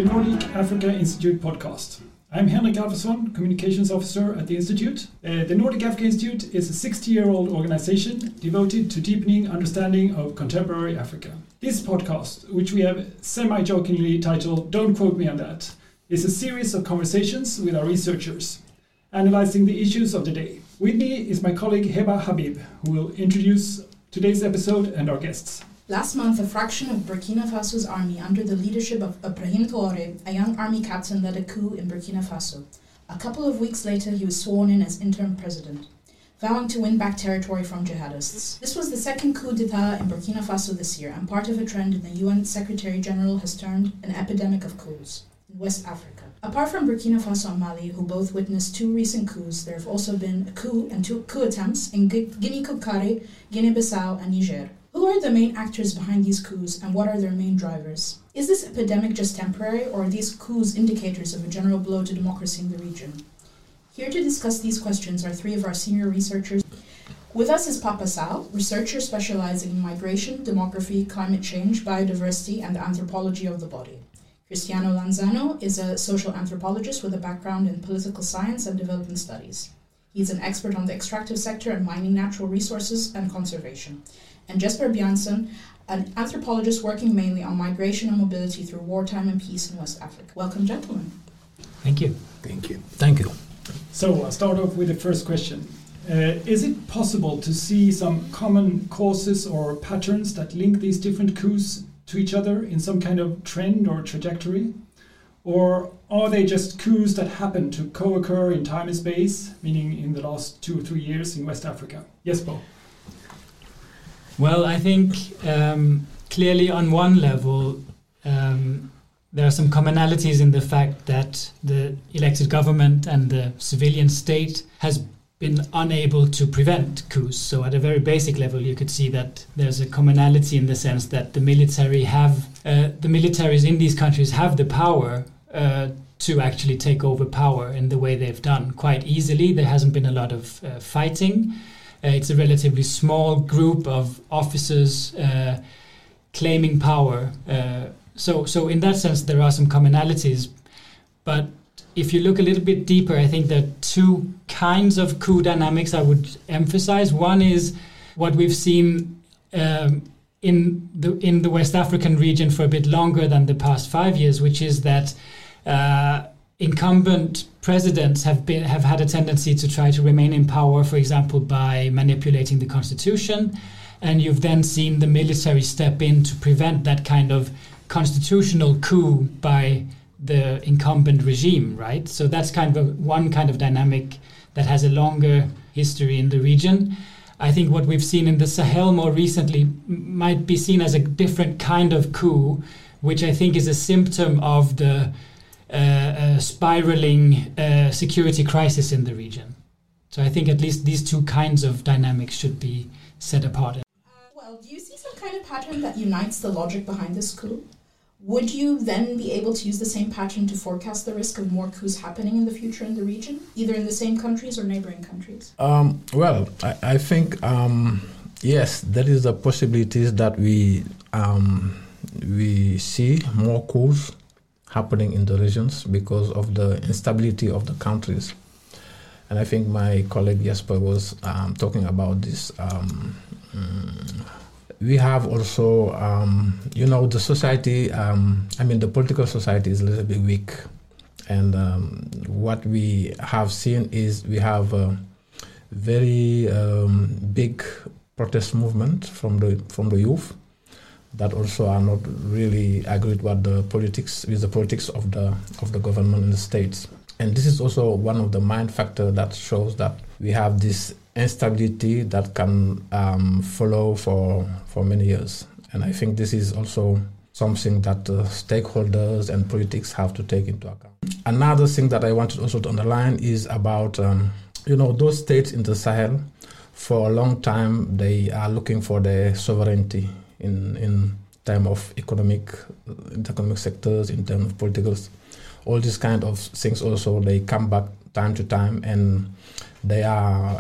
the Nordic Africa Institute podcast. I'm Henrik Alfredsson, Communications Officer at the Institute. The Nordic Africa Institute is a 60-year-old organization devoted to deepening understanding of contemporary Africa. This podcast, which we have semi-jokingly titled Don't Quote Me on That, is a series of conversations with our researchers, analyzing the issues of the day. With me is my colleague Heba Habib, who will introduce today's episode and our guests. Last month, a fraction of Burkina Faso's army under the leadership of Ibrahim Traoré, a young army captain, led a coup in Burkina Faso. A couple of weeks later, he was sworn in as interim president, vowing to win back territory from jihadists. This was the second coup d'etat in Burkina Faso this year, and part of a trend in the UN Secretary-General has turned an epidemic of coups in West Africa. Apart from Burkina Faso and Mali, who both witnessed two recent coups, there have also been a coup and two coup attempts in Guinea-Conakry, Guinea-Bissau, and Niger. Who are the main actors behind these coups, and what are their main drivers? Is this epidemic just temporary, or are these coups indicators of a general blow to democracy in the region? Here to discuss these questions are three of our senior researchers. With us is Papa Sal, researcher specializing in migration, demography, climate change, biodiversity, and the anthropology of the body. Cristiano Lanzano is a social anthropologist with a background in political science and development studies. He's an expert on the extractive sector and mining natural resources and conservation. And Jesper Bjarnson, an anthropologist working mainly on migration and mobility through wartime and peace in West Africa. Welcome, gentlemen. Thank you. Thank you. Thank you. So I'll start off with the first question. Is it possible to see some common causes or patterns that link these different coups to each other in some kind of trend or trajectory? Or are they just coups that happen to co-occur in time and space, meaning in the last 2 or 3 years in West Africa? Yes, Bo. Well, I think clearly on one level, there are some commonalities in the fact that the elected government and the civilian state has been unable to prevent coups. So at a very basic level, you could see that there's a commonality in the sense that the militaries in these countries have the power to actually take over power in the way they've done quite easily. There hasn't been a lot of fighting. It's a relatively small group of officers claiming power. So in that sense, there are some commonalities. But if you look a little bit deeper, I think there are two kinds of coup dynamics I would emphasize. One is what we've seen in the West African region for a bit longer than the past 5 years, which is that incumbent presidents have had a tendency to try to remain in power, for example, by manipulating the constitution. And you've then seen the military step in to prevent that kind of constitutional coup by the incumbent regime, right? So that's kind of one kind of dynamic that has a longer history in the region. I think what we've seen in the Sahel more recently might be seen as a different kind of coup, which I think is a symptom of the spiraling security crisis in the region. So I think at least these two kinds of dynamics should be set apart. Well, do you see some kind of pattern that unites the logic behind this coup? Would you then be able to use the same pattern to forecast the risk of more coups happening in the future in the region, either in the same countries or neighboring countries? Well, I think, yes, there is a possibility that we see more coups happening in the regions because of the instability of the countries. And I think my colleague Jesper was talking about this. We have also, the society, the political society is a little bit weak. And what we have seen is we have a very big protest movement from the youth that also are not really agreed with the politics of the government in the states. And this is also one of the main factors that shows that we have this instability that can follow for many years. And I think this is also something that stakeholders and politics have to take into account. Another thing that I wanted also to underline is about, those states in the Sahel, for a long time, they are looking for their sovereignty in terms of economic sectors, in terms of politicals. All these kind of things also, they come back time to time, and they are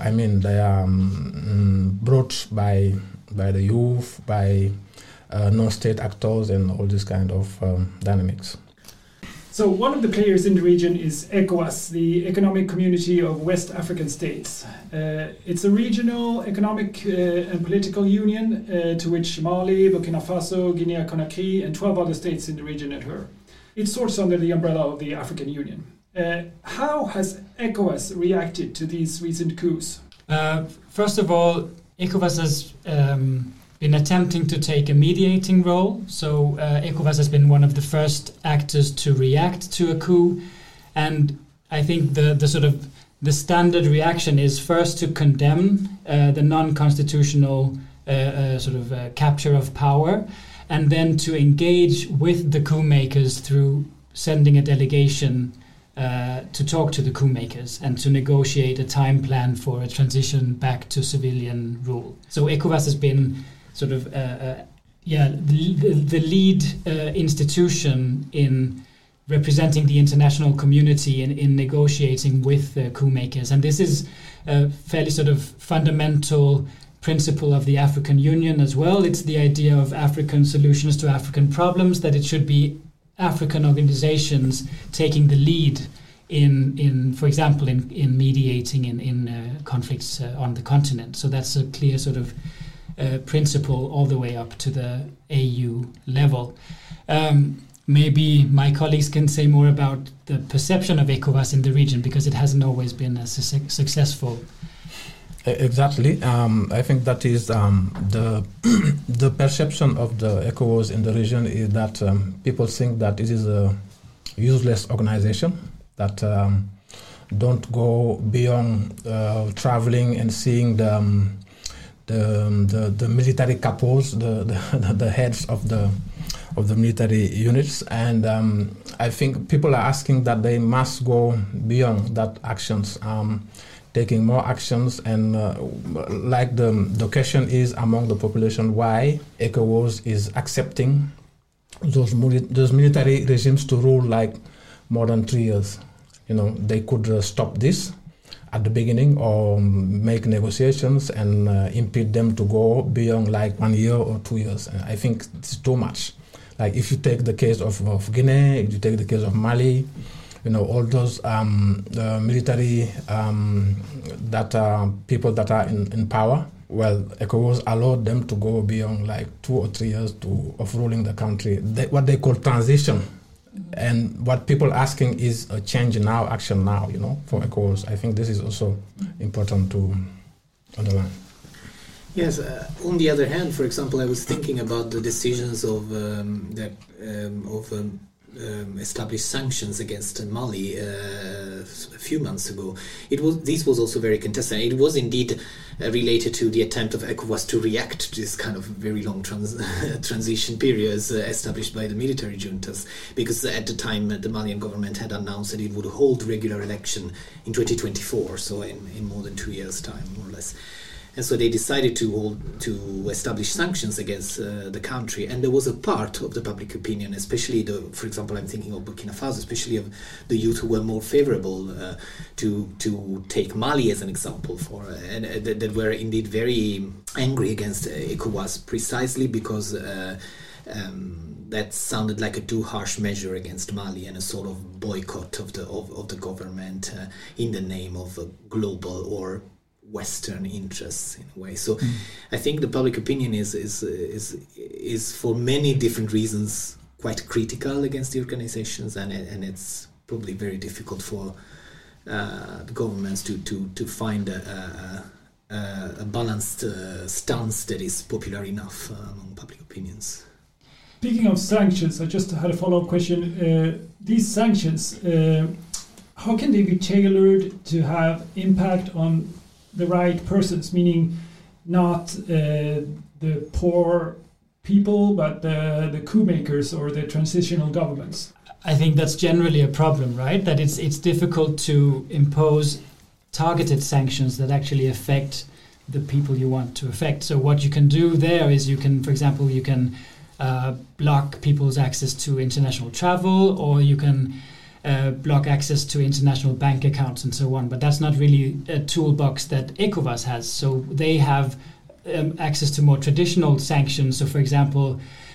brought by the youth, by non-state actors, and all these kind of dynamics. So one of the players in the region is ECOWAS, the Economic Community of West African States. It's a regional economic and political union to which Mali, Burkina Faso, Guinea-Conakry and 12 other states in the region adhere. It sorts under the umbrella of the African Union. How has ECOWAS reacted to these recent coups? First of all, ECOWAS has been attempting to take a mediating role. So ECOWAS has been one of the first actors to react to a coup. And I think the standard reaction is first to condemn the non-constitutional capture of power, and then to engage with the coup makers through sending a delegation to talk to the coup makers and to negotiate a time plan for a transition back to civilian rule. So ECOWAS has been the lead institution in representing the international community in negotiating with the coup makers. And this is a fairly fundamental principle of the African Union as well. It's the idea of African solutions to African problems, that it should be African organizations taking the lead in for example, in mediating in conflicts on the continent. So that's a clear principle all the way up to the AU level. Maybe my colleagues can say more about the perception of ECOWAS in the region, because it hasn't always been as successful. Exactly. I think that is the perception of the ECOWAS in the region is that people think that it is a useless organization that don't go beyond traveling and seeing the military capos, the heads of the military units, and I think people are asking that they must go beyond that actions, taking more actions, and like the question is among the population why ECOWAS is accepting those military regimes to rule like more than 3 years. They could stop this at the beginning or make negotiations and impede them to go beyond like 1 year or 2 years. I think it's too much. Like if you take the case of Guinea, if you take the case of Mali, all those military that are people that are in power, well, ECOWAS allowed them to go beyond like 2 or 3 years of ruling the country. What they call transition. And what people asking is a change now, action now, for ECOWAS. I think this is also important to underline. Yes. On the other hand, for example, I was thinking about the decisions of established sanctions against Mali a few months ago. This was also very contested. It was indeed related to the attempt of ECOWAS to react to this kind of very long transition periods established by the military juntas, because at the time the Malian government had announced that it would hold regular election in 2024, so in more than 2 years' time, more or less. And so they decided to establish sanctions against the country. And there was a part of the public opinion, especially for example, I'm thinking of Burkina Faso, especially of the youth who were more favorable to take Mali as an example and that were indeed very angry against ECOWAS, precisely because that sounded like a too harsh measure against Mali and a sort of boycott of the government in the name of a global or Western interests in a way. So I think the public opinion is for many different reasons quite critical against the organizations, and it's probably very difficult for the governments to find a balanced stance that is popular enough among public opinions. Speaking of sanctions, I just had a follow-up question. These sanctions, how can they be tailored to have impact on the right persons, meaning not the poor people, but the coup makers or the transitional governments? I think that's generally a problem, right? That it's difficult to impose targeted sanctions that actually affect the people you want to affect. So what you can do there is for example, you can block people's access to international travel, or you can block access to international bank accounts and so on. But that's not really a toolbox that ECOWAS has. So they have access to more traditional sanctions. So, for example,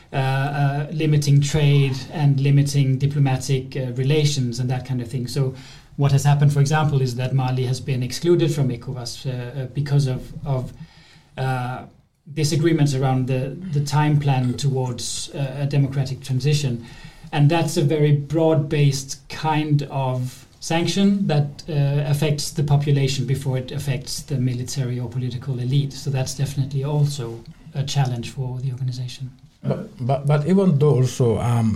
limiting trade and limiting diplomatic relations and that kind of thing. So what has happened, for example, is that Mali has been excluded from ECOWAS because of disagreements around the time plan towards a democratic transition. And that's a very broad-based kind of sanction that affects the population before it affects the military or political elite. So that's definitely also a challenge for the organization. But even though also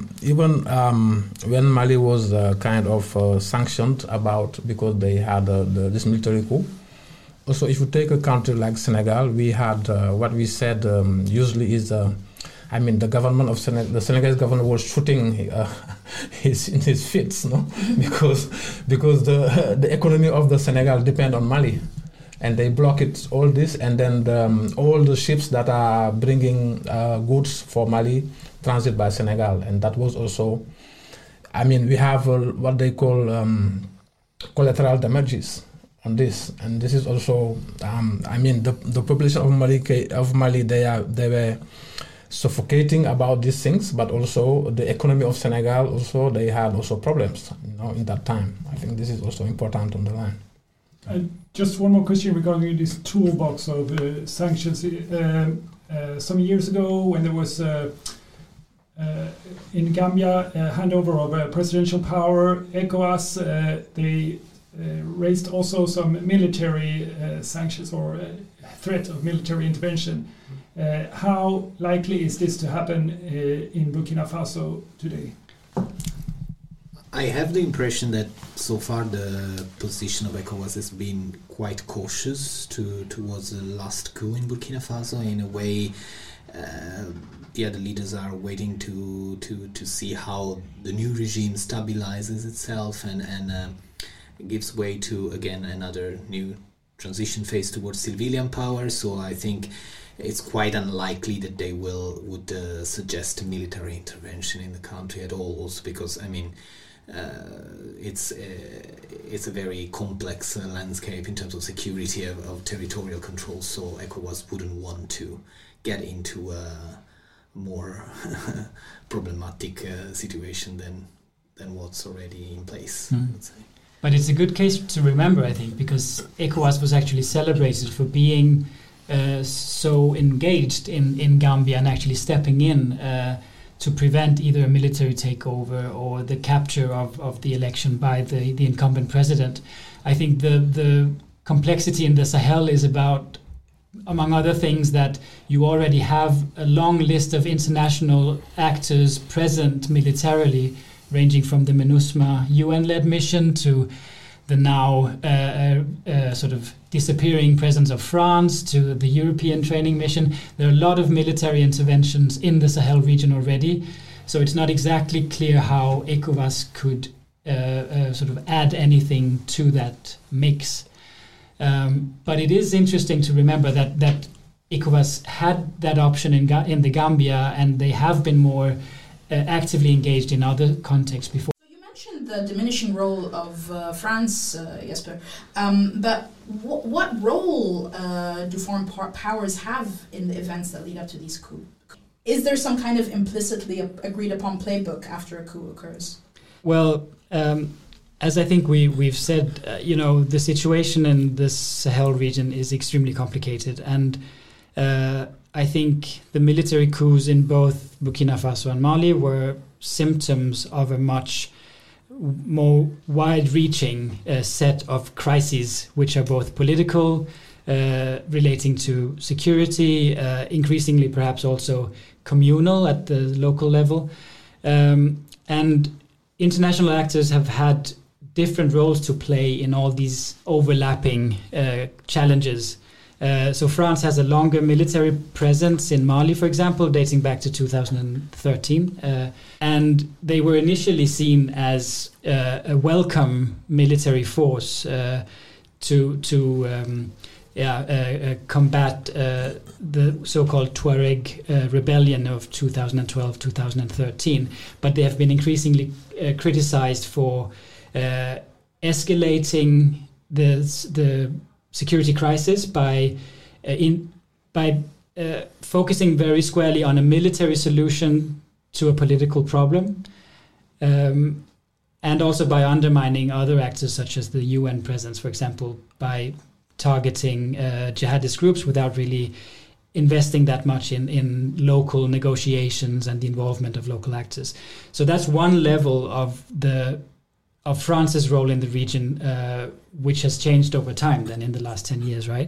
when Mali was kind of sanctioned because they had this military coup. Also, if you take a country like Senegal, we had what we said usually is the government of the Senegalese government was shooting his feet, no, because the economy of the Senegal depend on Mali. And they block it, all this, and then all the ships that are bringing goods for Mali transit by Senegal. And that was also, we have what they call collateral damages on this. And this is also, the population of Mali, they were suffocating about these things, but also the economy of Senegal, also they had also problems, in that time. I think this is also important on the line. Just one more question regarding this toolbox of sanctions. Some years ago, when there was in Gambia a handover of presidential power, ECOWAS, they raised also some military sanctions or threat of military intervention. How likely is this to happen in Burkina Faso today? I have the impression that so far the position of ECOWAS has been quite cautious towards the last coup in Burkina Faso. In a way, the other leaders are waiting to see how the new regime stabilizes itself and gives way to, again, another new transition phase towards civilian power. So I think it's quite unlikely that they would suggest a military intervention in the country at all, also because, it's a very complex landscape in terms of security of territorial control, so ECOWAS wouldn't want to get into a more problematic situation than what's already in place. Let's say. But it's a good case to remember, I think, because ECOWAS was actually celebrated for being so engaged in Gambia and actually stepping in to prevent either a military takeover or the capture of the election by the incumbent president. I think the complexity in the Sahel is about, among other things, that you already have a long list of international actors present militarily, ranging from the MINUSMA UN-led mission to the now sort of disappearing presence of France, to the European training mission. There are a lot of military interventions in the Sahel region already, so it's not exactly clear how ECOWAS could sort of add anything to that mix. But it is interesting to remember that ECOWAS had that option in the Gambia, and they have been more actively engaged in other contexts before. The diminishing role of France, Jesper, but what role do foreign powers have in the events that lead up to these coups? Is there some kind of implicitly agreed upon playbook after a coup occurs? Well, as I think we've said, the situation in the Sahel region is extremely complicated, and I think the military coups in both Burkina Faso and Mali were symptoms of a much more wide-reaching set of crises, which are both political, relating to security, increasingly perhaps also communal at the local level. And international actors have had different roles to play in all these overlapping challenges. So France has a longer military presence in Mali, for example, dating back to 2013. And they were initially seen as a welcome military force to combat the so-called Tuareg rebellion of 2012-2013. But they have been increasingly criticized for escalating the security crisis by focusing very squarely on a military solution to a political problem, and also by undermining other actors such as the UN presence, for example, by targeting jihadist groups without really investing that much in local negotiations and the involvement of local actors. So that's one level of France's role in the region, which has changed over time then in the last 10 years, right?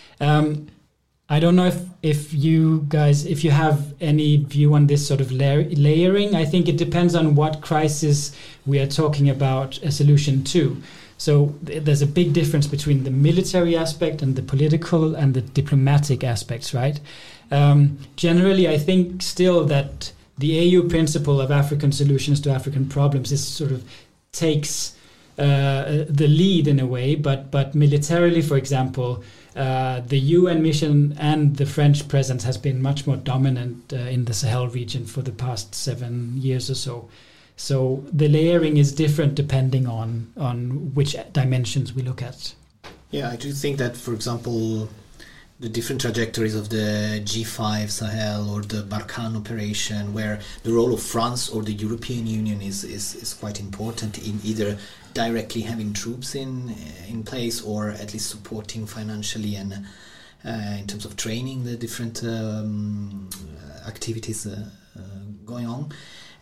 I don't know if you guys, if you have any view on this sort of layering. I think it depends on what crisis we are talking about a solution to. So there's a big difference between the military aspect and the political and the diplomatic aspects, right? Generally, I think still that the AU principle of African solutions to African problems is sort of takes the lead in a way, but militarily, for example, the UN mission and the French presence has been much more dominant in the Sahel region for the past 7 years or so. So the layering is different depending on which dimensions we look at. Yeah, I do think that, for example, the different trajectories of the G5 Sahel or the Barkhane operation, where the role of France or the European Union is quite important in either directly having troops in place or at least supporting financially and in terms of training the different activities going on.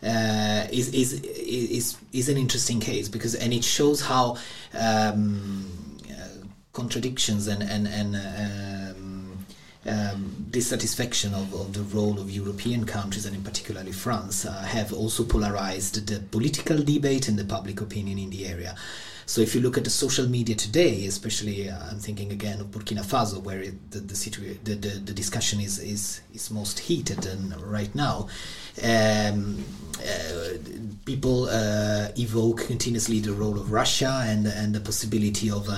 Is an interesting case because it shows how contradictions and dissatisfaction of the role of European countries and in particularly France have also polarized the political debate and the public opinion in the area. So if you look at the social media today, especially I'm thinking again of Burkina Faso, where the discussion is most heated and right now, people evoke continuously the role of Russia and the possibility of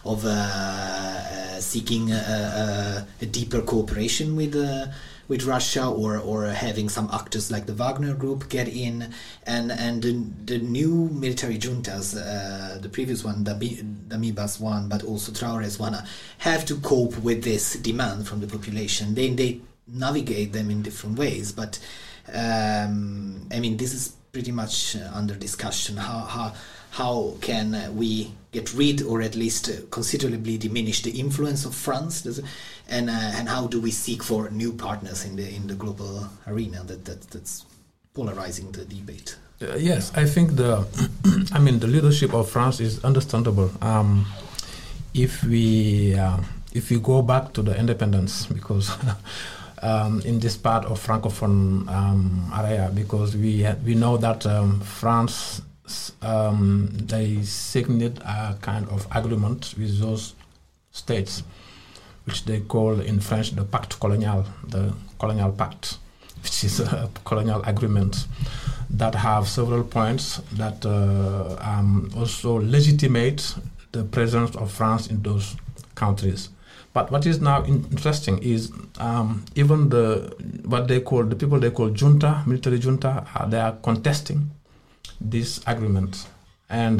seeking a deeper cooperation with Russia or having some actors like the Wagner Group get in, and the new military juntas, the previous one, Damiba's one, but also Traore's one, have to cope with this demand from the population. They navigate them in different ways, but I mean, this is pretty much under discussion. How can we get rid or at least considerably diminish the influence of France, and how do we seek for new partners in the global arena that's polarizing the debate? Yes, I think the leadership of France is understandable. If we go back to the independence, because in this part of Francophone area, because we know that France. They signed a kind of agreement with those states, which they call in French the Pacte Colonial, the Colonial Pact, which is a colonial agreement that have several points that also legitimate the presence of France in those countries. But what is now interesting is even the people they call junta, military junta, they are contesting this agreement, and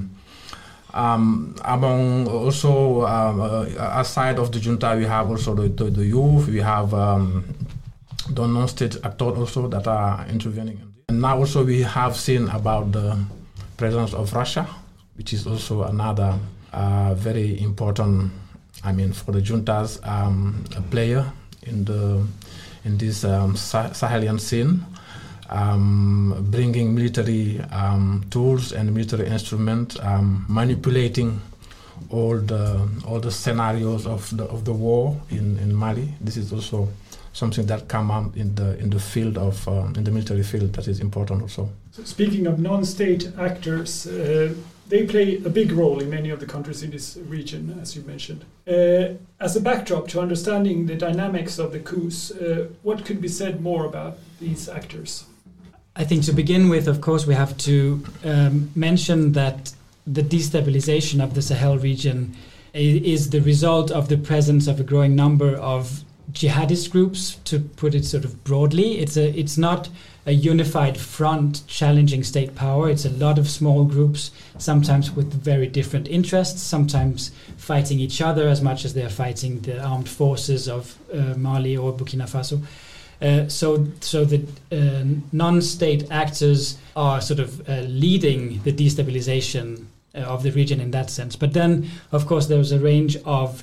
among also aside of the junta, we have also the youth, we have the non-state actors also that are intervening. And now also we have seen about the presence of Russia, which is also another very important, for the juntas, a player in this Sahelian scene. Bringing military tools and military instruments, manipulating all the scenarios of the war in Mali. This is also something that come up in the field of in the military field that is important also. So speaking of non-state actors, they play a big role in many of the countries in this region, as you mentioned. As a backdrop to understanding the dynamics of the coups, what could be said more about these actors? I think to begin with, of course, we have to mention that the destabilization of the Sahel region is the result of the presence of a growing number of jihadist groups, to put it sort of broadly. It's not a unified front challenging state power. It's a lot of small groups, sometimes with very different interests, sometimes fighting each other as much as they're fighting the armed forces of Mali or Burkina Faso. So the non-state actors are sort of leading the destabilization of the region in that sense. But then, of course, there's a range of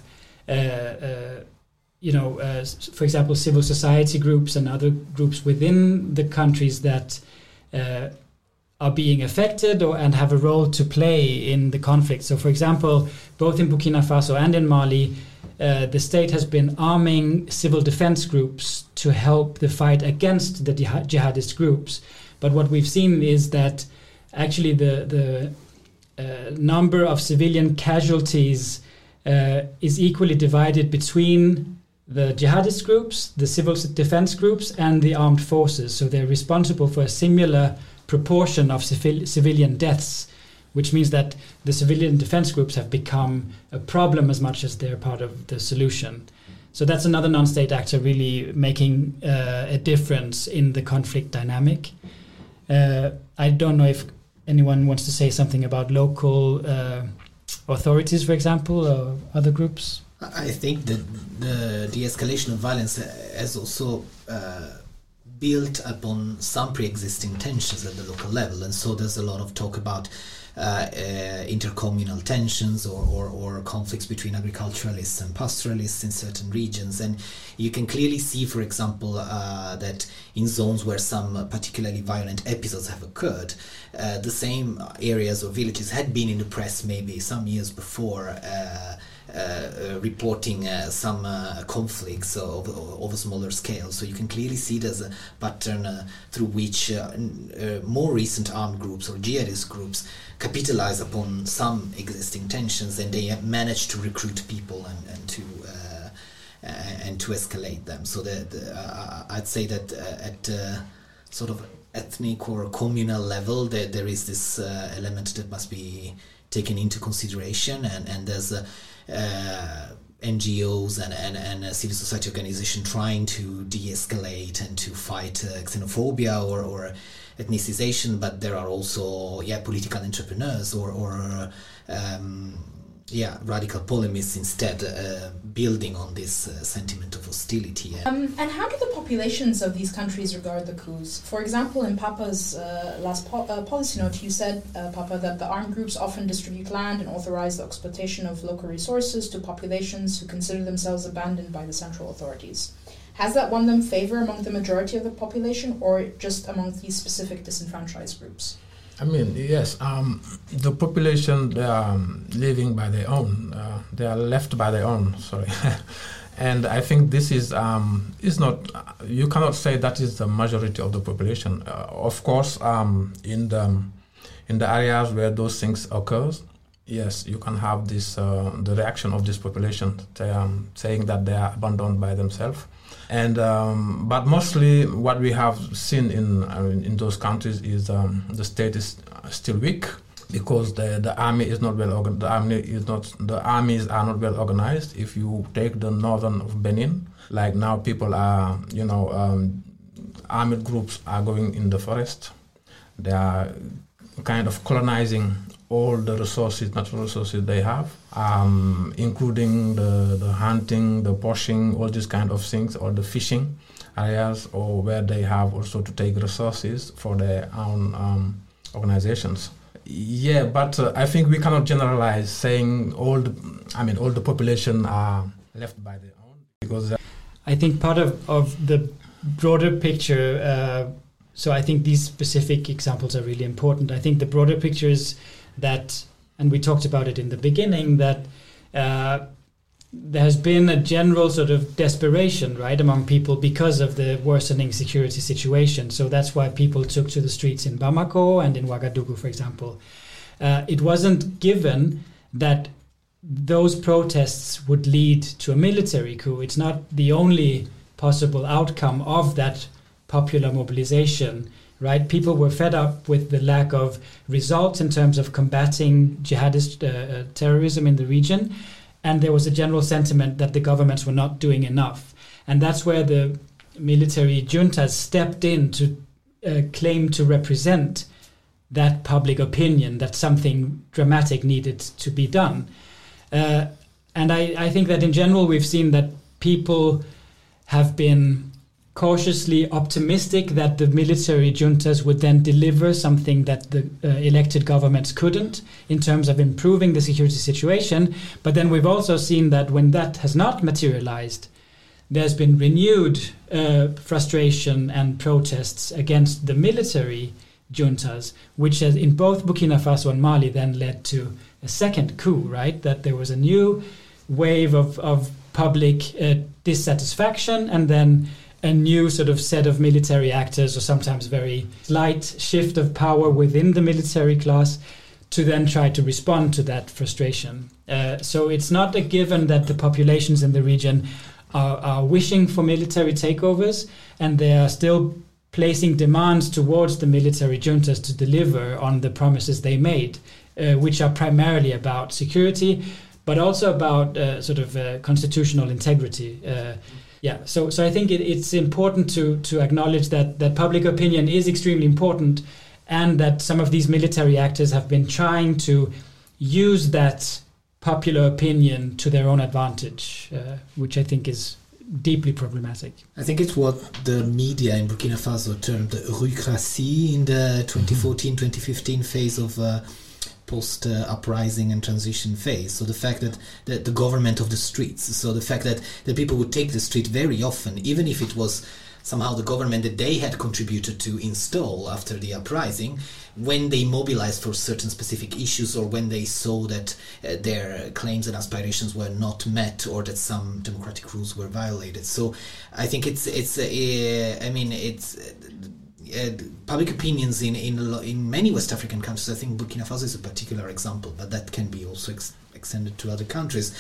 for example, civil society groups and other groups within the countries that are being affected and have a role to play in the conflict. So, for example, both in Burkina Faso and in Mali, the state has been arming civil defense groups to help the fight against the jihadist groups. But what we've seen is that actually the number of civilian casualties is equally divided between the jihadist groups, the civil defense groups, and the armed forces. So they're responsible for a similar proportion of civilian deaths, which means that the civilian defense groups have become a problem as much as they're part of the solution. So that's another non-state actor really making a difference in the conflict dynamic. I don't know if anyone wants to say something about local authorities, for example, or other groups. I think that the de-escalation of violence has also built upon some pre-existing tensions at the local level, and so there's a lot of talk about intercommunal tensions or conflicts between agriculturalists and pastoralists in certain regions. And you can clearly see, for example, that in zones where some particularly violent episodes have occurred, the same areas or villages had been in the press maybe some years before, reporting some conflicts of a smaller scale. So you can clearly see there's a pattern through which more recent armed groups or jihadist groups capitalize upon some existing tensions, and they manage to recruit people and to escalate them. So I'd say that at sort of ethnic or communal level, there is this element that must be taken into consideration, and there's NGOs and civil society organizations trying to de-escalate and to fight xenophobia or ethnicization, but there are also political entrepreneurs or radical polemists instead building on this sentiment of hostility. And how do the populations of these countries regard the coups? For example, in Papa's last policy note, you said, Papa, that the armed groups often distribute land and authorize the exploitation of local resources to populations who consider themselves abandoned by the central authorities. Has that won them favor among the majority of the population, or just among these specific disenfranchised groups? I mean, yes, the population, they are living by their own, they are left by their own, sorry. And I think this is not, you cannot say that is the majority of the population. Of course, in the areas where those things occur, yes, you can have this, the reaction of this population saying that they are abandoned by themselves. And but mostly what we have seen in those countries is the state is still weak because the army is not well organized. The armies are not well organized. If you take the northern of Benin, like now people are armed groups are going in the forest. They are kind of colonizing all the resources, natural resources they have, including the hunting, the poaching, all these kind of things, or the fishing areas, or where they have also to take resources for their own organizations. Yeah, but I think we cannot generalize saying all the population are left by their own, because I think part of the broader picture. So I think these specific examples are really important. I think the broader picture is that, and we talked about it in the beginning, that there has been a general sort of desperation, right, among people because of the worsening security situation. So that's why people took to the streets in Bamako and in Ouagadougou, for example. It wasn't given that those protests would lead to a military coup. It's not the only possible outcome of that popular mobilization, right? People were fed up with the lack of results in terms of combating jihadist terrorism in the region, and there was a general sentiment that the governments were not doing enough. And that's where the military juntas stepped in to claim to represent that public opinion that something dramatic needed to be done. And I think that in general we've seen that people have been cautiously optimistic that the military juntas would then deliver something that the elected governments couldn't in terms of improving the security situation. But then we've also seen that when that has not materialized, there's been renewed frustration and protests against the military juntas, which has in both Burkina Faso and Mali then led to a second coup, right? That there was a new wave of public dissatisfaction, and then a new sort of set of military actors, or sometimes very slight shift of power within the military class, to then try to respond to that frustration. So it's not a given that the populations in the region are wishing for military takeovers, and they are still placing demands towards the military juntas to deliver on the promises they made, which are primarily about security, but also about constitutional integrity. So I think it's important to acknowledge that public opinion is extremely important, and that some of these military actors have been trying to use that popular opinion to their own advantage, which I think is deeply problematic. I think it's what the media in Burkina Faso termed rucratie in the 2014-2015 phase of post-uprising and transition phase. So the fact that the government of the streets, so the fact that the people would take the street very often, even if it was somehow the government that they had contributed to install after the uprising, when they mobilized for certain specific issues, or when they saw that their claims and aspirations were not met, or that some democratic rules were violated. So I think public opinions in many West African countries. I think Burkina Faso is a particular example, but that can be also extended to other countries.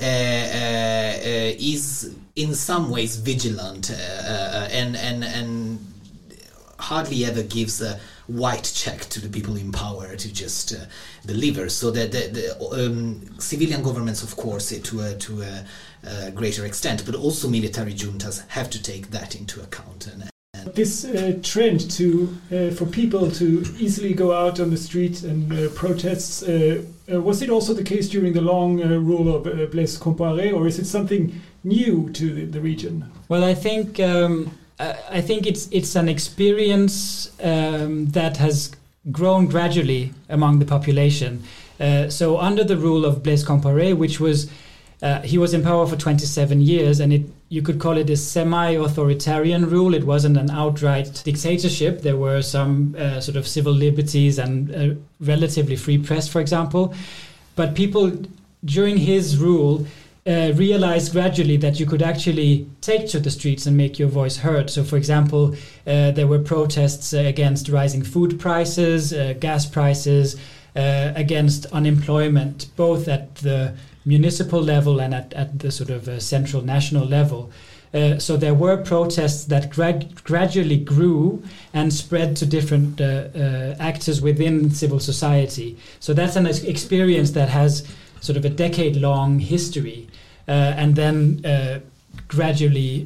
Is in some ways vigilant and hardly ever gives a white check to the people in power to just deliver. So that the civilian governments, of course, to a greater extent, but also military juntas have to take that into account. This trend for people to easily go out on the street and protests, was it also the case during the long rule of Blaise Compaoré, or is it something new to the region? Well, I think it's an experience that has grown gradually among the population. So under the rule of Blaise Compaoré, which was he was in power for 27 years, and you could call it a semi-authoritarian rule. It wasn't an outright dictatorship. There were some sort of civil liberties and a relatively free press, for example. But people during his rule realized gradually that you could actually take to the streets and make your voice heard. So, for example, there were protests against rising food prices, gas prices, against unemployment, both at the municipal level and at the sort of central national level. So there were protests that gradually grew and spread to different actors within civil society. So that's an experience that has sort of a decade-long history, and then gradually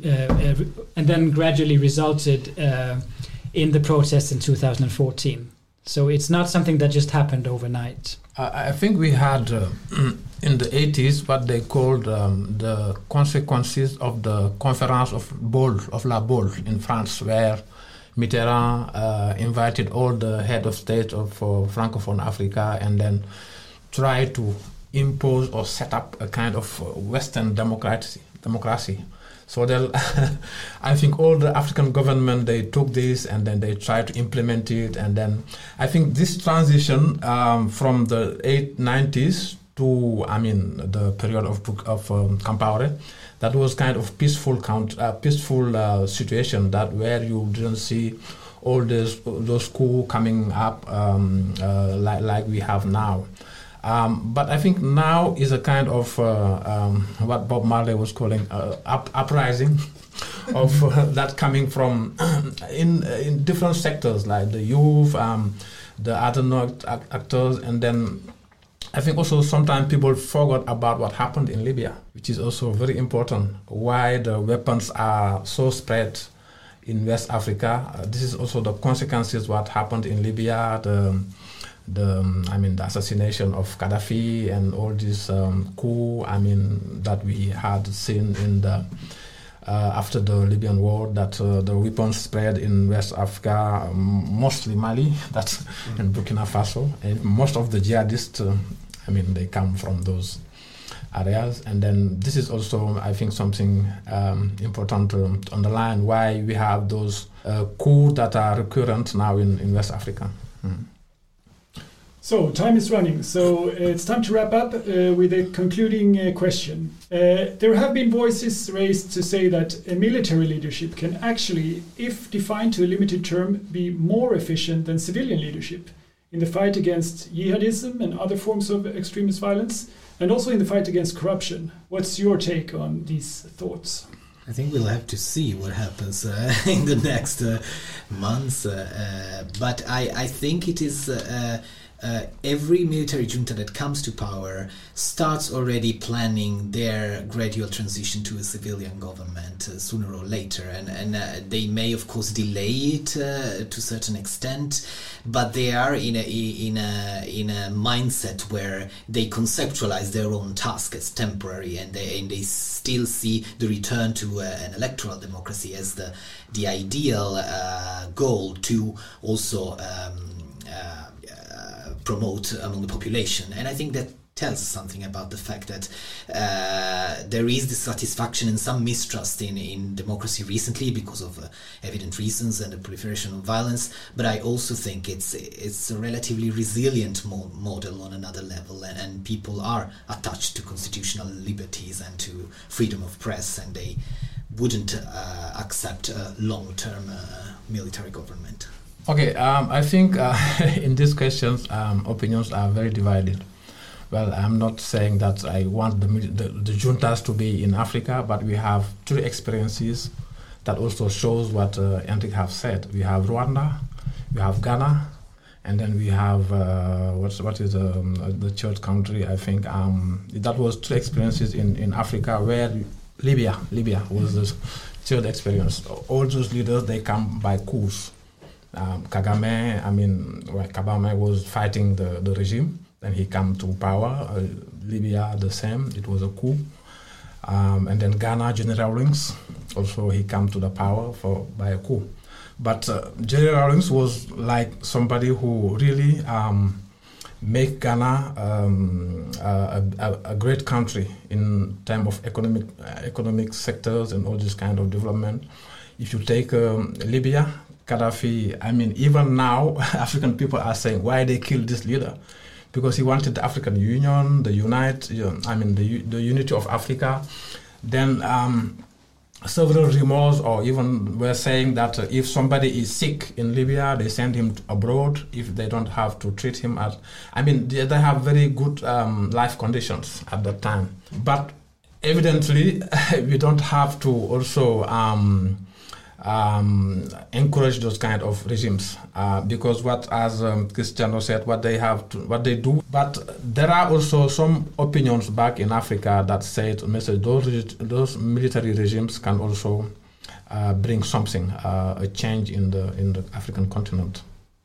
resulted in the protests in 2014. So it's not something that just happened overnight. I think we had in the 80s what they called the consequences of the Conference of La Baule in France, where Mitterrand invited all the head of state of Francophone Africa and then tried to impose or set up a kind of Western democracy. So I think all the African government, they took this and then they tried to implement it. And then I think this transition from the 90s to, the period of Compaoré, that was kind of peaceful situation that where you didn't see all those coups coming up like we have now. But I think now is a kind of what Bob Marley was calling uprising of that coming from in different sectors like the youth, the other actors, and then I think also sometimes people forgot about what happened in Libya, which is also very important. Why the weapons are so spread in West Africa. This is also the consequences what happened in Libya, the assassination of Gaddafi and all this coup, that we had seen in the after the Libyan war, that the weapons spread in West Africa, mostly Mali, that's in Burkina Faso, and most of the jihadists, they come from those areas. And then this is also, I think, something important to underline why we have those coups that are recurrent now in West Africa. So time is running, so it's time to wrap up with a concluding question. There have been voices raised to say that a military leadership can actually, if defined to a limited term, be more efficient than civilian leadership in the fight against jihadism and other forms of extremist violence, and also in the fight against corruption. What's your take on these thoughts? I think we'll have to see what happens in the next months, but I think it is every military junta that comes to power starts already planning their gradual transition to a civilian government sooner or later, and they may of course delay it to a certain extent, but they are in a mindset where they conceptualize their own task as temporary, and they still see the return to an electoral democracy as the ideal goal to also promote among the population. And I think that tells us something about the fact that there is dissatisfaction and some mistrust in democracy recently because of evident reasons and the proliferation of violence. But I also think it's a relatively resilient model on another level, and people are attached to constitutional liberties and to freedom of press, and they wouldn't accept a long-term military government. Okay, I think in these questions, opinions are very divided. Well, I'm not saying that I want the juntas to be in Africa, but we have two experiences that also shows what Henrik have said. We have Rwanda, we have Ghana, and then we have what is the third country? I think that was two experiences in Africa, where Libya was the third experience. All those leaders, they come by coups. Kagame, Kagame was fighting the regime, then he came to power. Libya, the same, it was a coup. And then Ghana, General Rawlings, also he came to the power by a coup. But General Rawlings was like somebody who really make Ghana a great country in terms of economic sectors and all this kind of development. If you take Libya, Gaddafi, even now, African people are saying why they killed this leader, because he wanted the African Union, the unity of Africa. Then several rumors, or even were saying that if somebody is sick in Libya, they send him abroad if they don't have to treat him as. They have very good life conditions at that time. But evidently, we don't have to also encourage those kind of regimes because what, as Cristiano said, what they do. But there are also some opinions back in Africa that say those military regimes can also bring something, a change in the African continent.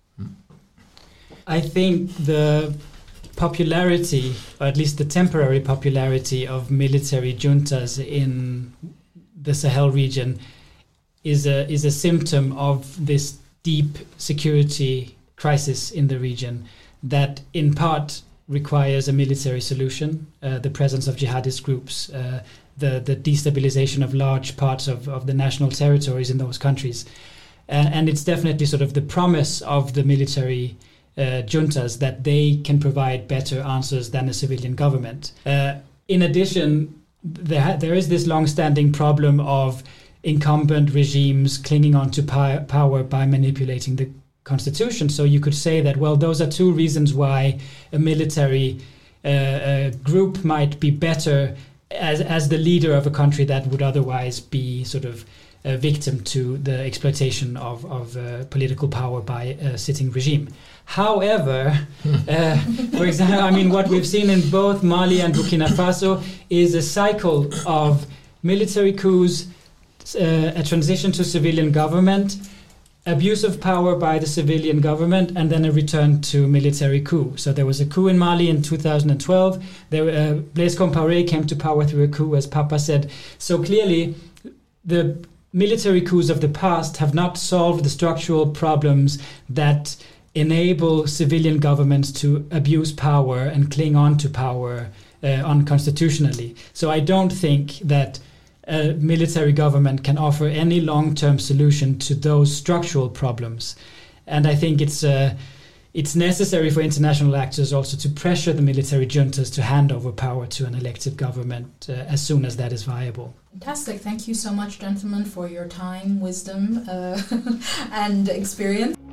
I think the popularity, or at least the temporary popularity, of military juntas in the Sahel region is a symptom of this deep security crisis in the region that in part requires a military solution, the presence of jihadist groups, the destabilization of large parts of the national territories in those countries. And it's definitely sort of the promise of the military juntas that they can provide better answers than a civilian government. In addition, there is this long-standing problem of incumbent regimes clinging on to power by manipulating the constitution. So you could say that, well, those are two reasons why a military group might be better as the leader of a country that would otherwise be sort of a victim to the exploitation of political power by a sitting regime. However, for example, what we've seen in both Mali and Burkina Faso is a cycle of military coups, a transition to civilian government, abuse of power by the civilian government, and then a return to military coup. So there was a coup in Mali in 2012. Blaise Compaoré came to power through a coup, as Papa said. So clearly, the military coups of the past have not solved the structural problems that enable civilian governments to abuse power and cling on to power unconstitutionally. So I don't think that a military government can offer any long-term solution to those structural problems. And I think it's necessary for international actors also to pressure the military juntas to hand over power to an elected government as soon as that is viable. Fantastic. Thank you so much, gentlemen, for your time, wisdom, and experience.